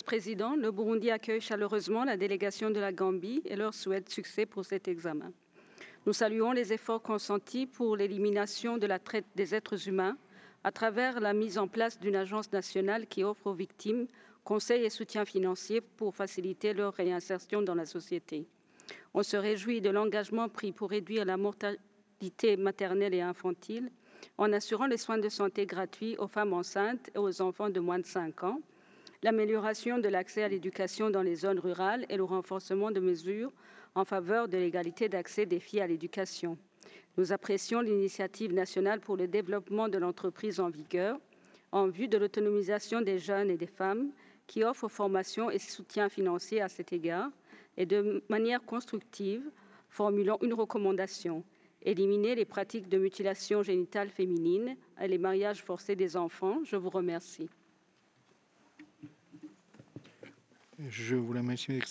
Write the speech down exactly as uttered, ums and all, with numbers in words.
Président, le Burundi accueille chaleureusement la délégation de la Gambie et leur souhaite succès pour cet examen. Nous saluons les efforts consentis pour l'élimination de la traite des êtres humains à travers la mise en place d'une agence nationale qui offre aux victimes conseils et soutien financier pour faciliter leur réinsertion dans la société. On se réjouit de l'engagement pris pour réduire la mortalité maternelle et infantile en assurant les soins de santé gratuits aux femmes enceintes et aux enfants de moins de cinq ans, l'amélioration de l'accès à l'éducation dans les zones rurales et le renforcement de mesures en faveur de l'égalité d'accès des filles à l'éducation. Nous apprécions l'initiative nationale pour le développement de l'entreprise en vigueur en vue de l'autonomisation des jeunes et des femmes qui offre formation et soutien financier à cet égard et de manière constructive, formulons une recommandation: éliminer les pratiques de mutilation génitale féminine et les mariages forcés des enfants. Je vous remercie. Je vous remercie,